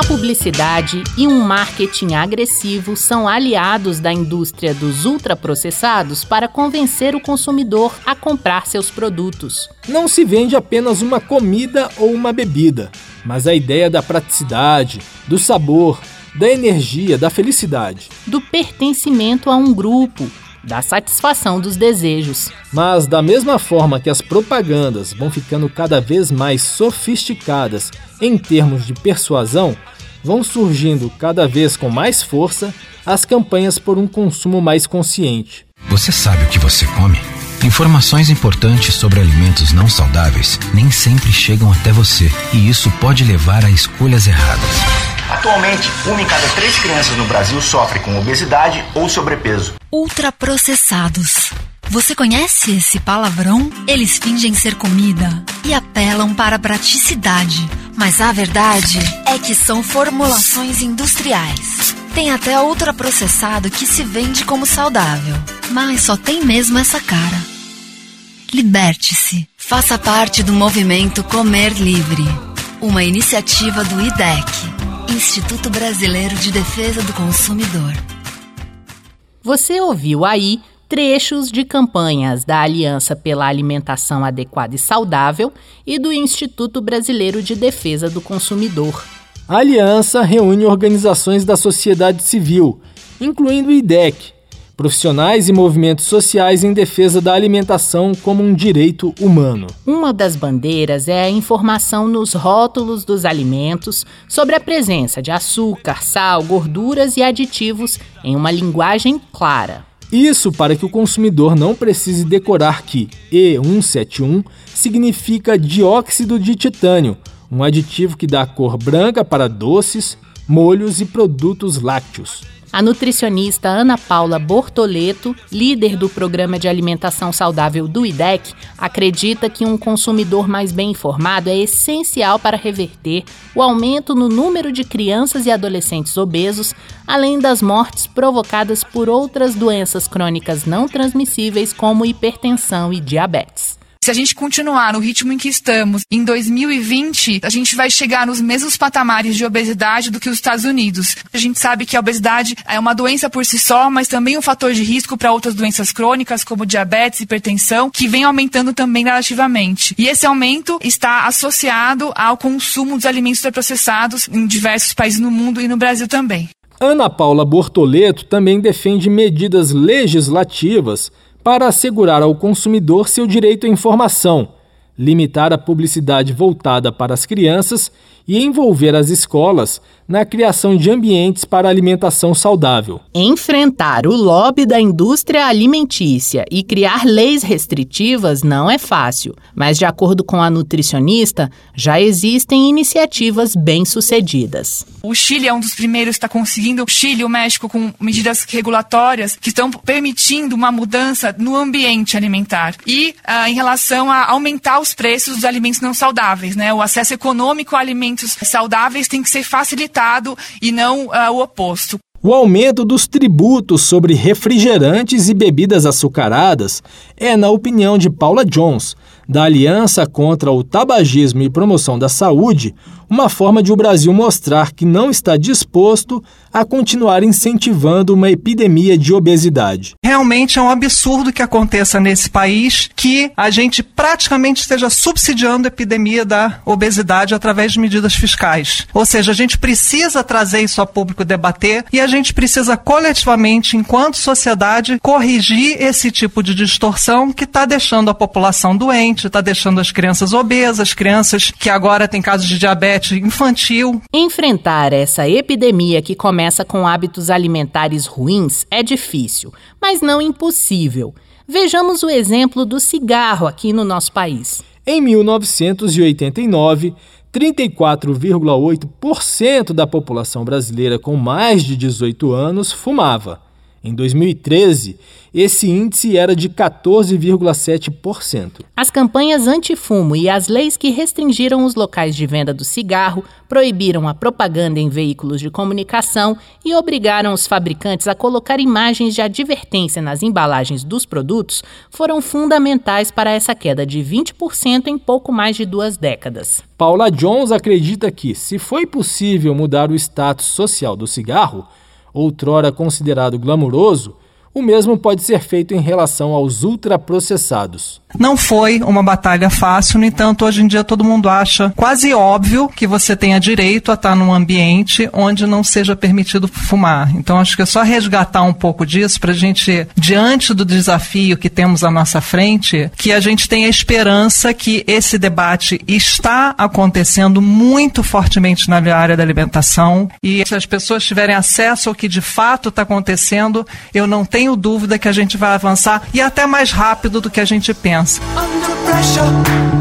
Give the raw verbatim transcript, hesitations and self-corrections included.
A publicidade e um marketing agressivo são aliados da indústria dos ultraprocessados para convencer o consumidor a comprar seus produtos. Não se vende apenas uma comida ou uma bebida, mas a ideia da praticidade, do sabor, da energia, da felicidade. Do pertencimento a um grupo, da satisfação dos desejos. Mas da mesma forma que as propagandas vão ficando cada vez mais sofisticadas em termos de persuasão, vão surgindo cada vez com mais força as campanhas por um consumo mais consciente. Você sabe o que você come? Informações importantes sobre alimentos não saudáveis nem sempre chegam até você, e isso pode levar a escolhas erradas. Atualmente, uma em cada três crianças no Brasil sofre com obesidade ou sobrepeso. Ultraprocessados. Você conhece esse palavrão? Eles fingem ser comida e apelam para a praticidade. Mas a verdade é que são formulações industriais. Tem até ultraprocessado que se vende como saudável, mas só tem mesmo essa cara. Liberte-se. Faça parte do movimento Comer Livre. Uma iniciativa do I D E C, Instituto Brasileiro de Defesa do Consumidor. Você ouviu aí trechos de campanhas da Aliança pela Alimentação Adequada e Saudável e do Instituto Brasileiro de Defesa do Consumidor. A aliança reúne organizações da sociedade civil, incluindo o I D E C, profissionais e movimentos sociais em defesa da alimentação como um direito humano. Uma das bandeiras é a informação nos rótulos dos alimentos sobre a presença de açúcar, sal, gorduras e aditivos em uma linguagem clara. Isso para que o consumidor não precise decorar que E cento e setenta e um significa dióxido de titânio, um aditivo que dá cor branca para doces, molhos e produtos lácteos. A nutricionista Ana Paula Bortoleto, líder do Programa de Alimentação Saudável do I D E C, acredita que um consumidor mais bem informado é essencial para reverter o aumento no número de crianças e adolescentes obesos, além das mortes provocadas por outras doenças crônicas não transmissíveis como hipertensão e diabetes. Se a gente continuar no ritmo em que estamos, em dois mil e vinte, a gente vai chegar nos mesmos patamares de obesidade do que os Estados Unidos. A gente sabe que a obesidade é uma doença por si só, mas também um fator de risco para outras doenças crônicas, como diabetes e hipertensão, que vem aumentando também gradativamente. E esse aumento está associado ao consumo dos alimentos ultraprocessados em diversos países no mundo e no Brasil também. Ana Paula Bortoleto também defende medidas legislativas para assegurar ao consumidor seu direito à informação, limitar a publicidade voltada para as crianças e envolver as escolas na criação de ambientes para alimentação saudável. Enfrentar o lobby da indústria alimentícia e criar leis restritivas não é fácil, mas, de acordo com a nutricionista, já existem iniciativas bem-sucedidas. O Chile é um dos primeiros que está conseguindo, o Chile e o México, com medidas regulatórias que estão permitindo uma mudança no ambiente alimentar. E ah, em relação a aumentar os preços dos alimentos não saudáveis, né? O acesso econômico a alimentos saudáveis tem que ser facilitado e não uh, o oposto. O aumento dos tributos sobre refrigerantes e bebidas açucaradas é, na opinião de Paula Jones, da Aliança contra o Tabagismo e Promoção da Saúde, uma forma de o Brasil mostrar que não está disposto a continuar incentivando uma epidemia de obesidade. Realmente é um absurdo que aconteça nesse país que a gente praticamente esteja subsidiando a epidemia da obesidade através de medidas fiscais. Ou seja, a gente precisa trazer isso a público debater e a gente precisa coletivamente, enquanto sociedade, corrigir esse tipo de distorção que está deixando a população doente, está deixando as crianças obesas, crianças que agora têm casos de diabetes infantil. Enfrentar essa epidemia que começa com hábitos alimentares ruins é difícil, mas não impossível. Vejamos o exemplo do cigarro aqui no nosso país. Em mil novecentos e oitenta e nove, trinta e quatro vírgula oito por cento da população brasileira com mais de dezoito anos fumava. Em dois mil e treze, esse índice era de quatorze vírgula sete por cento. As campanhas anti-fumo e as leis que restringiram os locais de venda do cigarro, proibiram a propaganda em veículos de comunicação e obrigaram os fabricantes a colocar imagens de advertência nas embalagens dos produtos foram fundamentais para essa queda de vinte por cento em pouco mais de duas décadas. Paula Jones acredita que, se foi possível mudar o status social do cigarro, outrora considerado glamuroso, o mesmo pode ser feito em relação aos ultraprocessados. Não foi uma batalha fácil, no entanto, hoje em dia todo mundo acha quase óbvio que você tenha direito a estar num ambiente onde não seja permitido fumar. Então, acho que é só resgatar um pouco disso para a gente, diante do desafio que temos à nossa frente, que a gente tenha esperança que esse debate está acontecendo muito fortemente na área da alimentação, e se as pessoas tiverem acesso ao que de fato está acontecendo, eu não tenho dúvida que a gente vai avançar e até mais rápido do que a gente pensa. Under pressure.